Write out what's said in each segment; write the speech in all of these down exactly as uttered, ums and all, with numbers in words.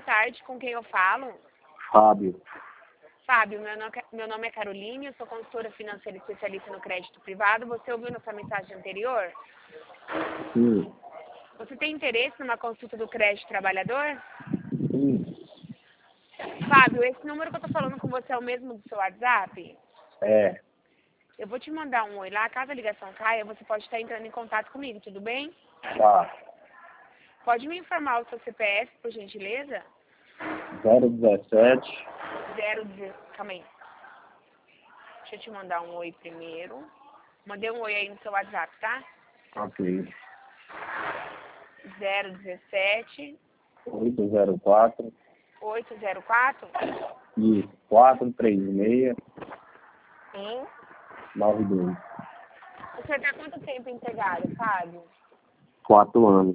tarde, com quem eu falo? Fábio. Fábio, meu nome, meu nome é Caroline, eu sou consultora financeira especialista no crédito privado. Você ouviu nossa mensagem anterior? Sim. Você tem interesse numa consulta do crédito trabalhador? Sim. Fábio, esse número que eu tô falando com você é o mesmo do seu WhatsApp? É. Eu vou te mandar um oi lá, caso a ligação caia, você pode estar entrando em contato comigo, tudo bem? Tá. Pode me informar o seu C P F, por gentileza? zero dezessete. Zero, calma aí. Deixa eu te mandar um oi primeiro. Mandei um oi aí no seu WhatsApp, tá? Ok. zero dezessete. oito zero quatro. oito zero quatro. Isso. quatro três seis. um. nove dois. Você está quanto tempo empregado, Fábio? Quatro anos.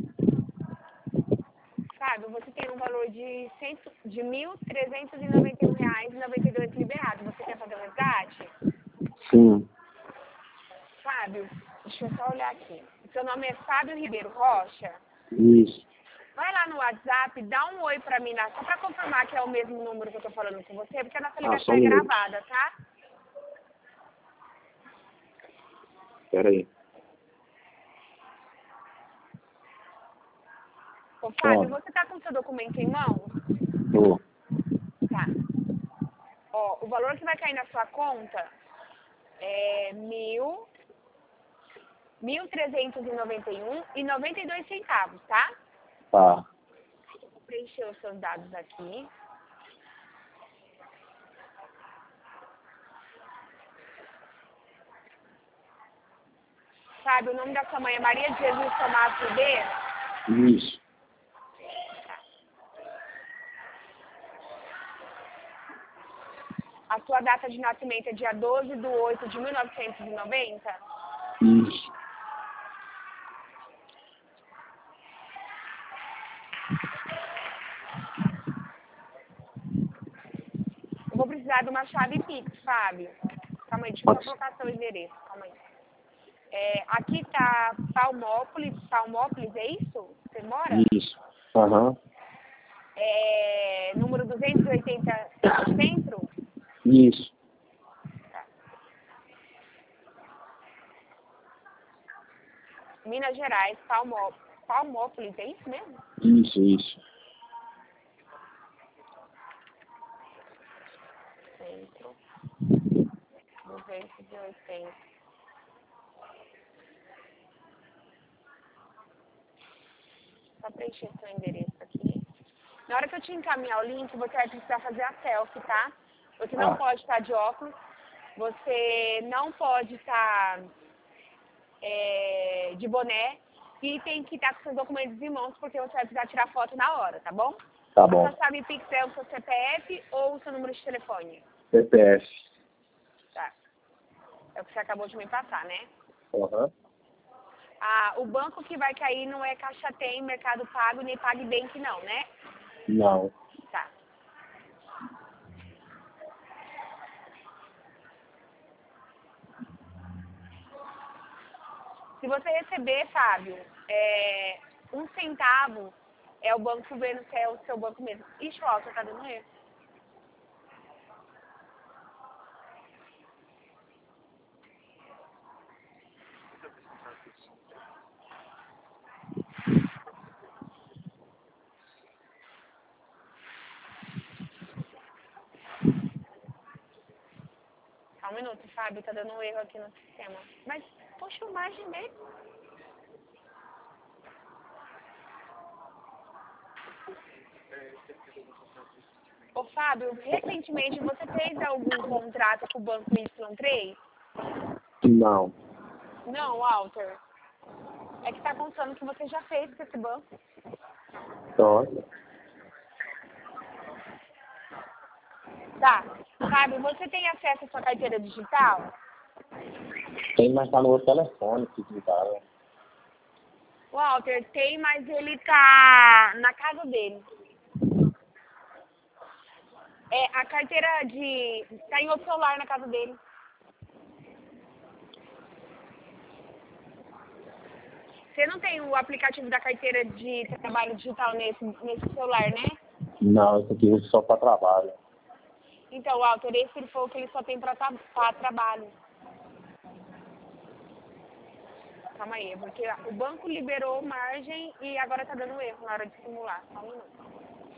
Fábio, você tem um valor de, cento, de mil trezentos e noventa e um reais e noventa e dois centavos liberado. Você quer fazer o resgate? Sim. Fábio, deixa eu só olhar aqui. Seu nome é Fábio Ribeiro Rocha? Isso. Vai lá no WhatsApp, dá um oi pra mim lá, só pra confirmar que é o mesmo número que eu tô falando com você, porque a nossa Ah, ligação só um é minuto. gravada, tá? Espera aí. Ô, Fábio, Ó. você tá com seu documento em mãos? Tô. Tá. Ó, o valor que vai cair na sua conta é mil, mil trezentos e noventa e um e noventa e dois centavos, tá? Tá. Vou preencher os seus dados aqui. Fábio, o nome da sua mãe é Maria de Jesus Tomás Ribeiro? Isso. A sua data de nascimento é dia doze de oito de mil novecentos e noventa? Isso. Eu vou precisar de uma chave Pix, Fábio. Calma aí, deixa eu só Pode. colocar seu endereço. Calma aí. É, aqui tá Palmópolis, Palmópolis, é isso? Você mora? Isso. Aham. É, número duzentos e oitenta Centro? Isso. Minas Gerais, Palmó, Palmópolis, é isso mesmo? Isso, isso. Centro, duzentos e oitenta. Só preencher seu endereço aqui. Na hora que eu te encaminhar o link, você vai precisar fazer a selfie, tá? Você não Ah. pode estar de óculos, você não pode estar é, de boné e tem que estar com seus documentos em mãos, porque você vai precisar tirar foto na hora, tá bom? Tá A bom. sua chave Pix é o seu C P F ou o seu número de telefone? C P F. Tá. É o que você acabou de me passar, né? Aham. Ah, o banco que vai cair não é Caixa Tem, Mercado Pago, nem PagBank não, né? Não. Tá. Se você receber, Fábio, é, um centavo, é o banco vendo que é o seu banco mesmo. Ixi, o Walter tá dando erro. Só um minuto, Fábio, tá dando um erro aqui no sistema. Mas, poxa, a imagem dele. Ô, Fábio, recentemente você fez algum contrato com o banco Y três? Não. Não, Walter. É que tá contando que você já fez com esse banco. Então, Tá. Fábio, você tem acesso à sua carteira digital? tem, mas tá no outro telefone, se clicar, né? Walter, tem, mas ele tá na casa dele. É, a carteira de... tá em outro celular na casa dele. Você não tem o aplicativo da carteira de trabalho digital nesse, nesse celular, né? Não, esse aqui eu uso só para trabalho. Então, Walter, esse ele falou que ele só tem para tra trabalho. Calma aí, porque o banco liberou margem e agora tá dando erro na hora de simular. Só um minuto.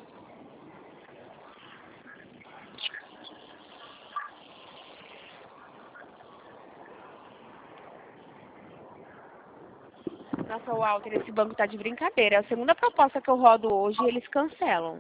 Nossa, Walter, esse banco tá de brincadeira. A segunda proposta que eu rodo hoje, eles cancelam.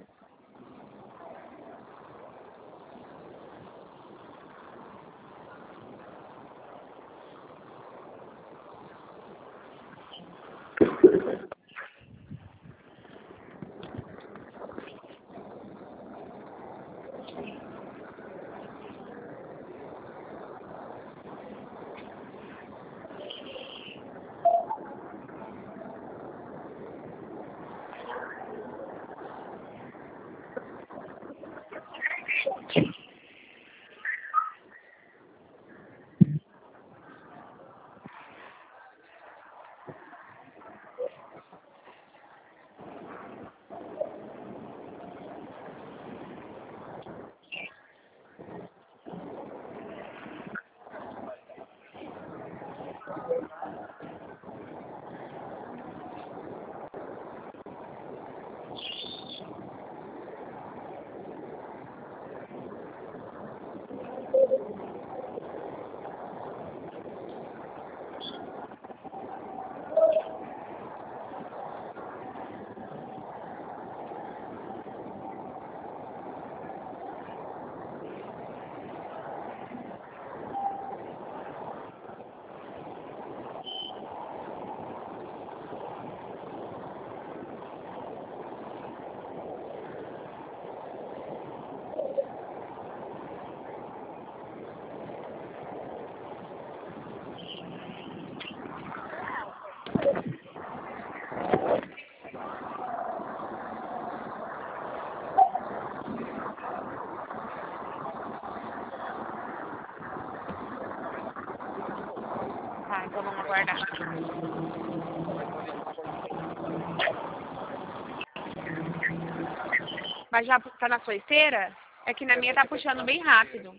Tá, então vamos aguardar. Mas já tá na sua esteira? É que na minha tá puxando bem rápido.